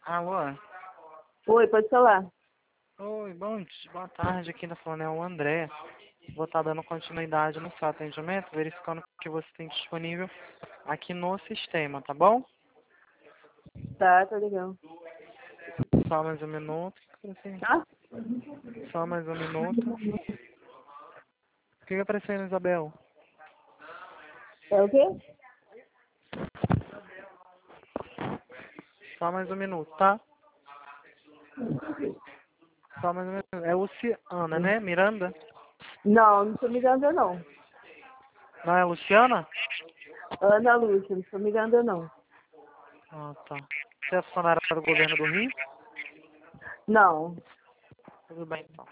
Alô? Oi, pode falar. Oi, boa tarde. Aqui na falando é o André. Vou estar dando continuidade no seu atendimento, verificando o que você tem disponível aqui no sistema, tá bom? Tá legal. Só mais um minuto. Tá? Só mais um minuto. O que apareceu, Isabel? É o quê? Só mais um minuto, tá? Só mais um minuto. É Luciana, né? Miranda? Não, não sou Miranda, não. Não é Luciana? Ana Lúcia, não sou Miranda, não. Ah, tá. Você é funcionária do governo do Rio? Não. Tudo bem, então.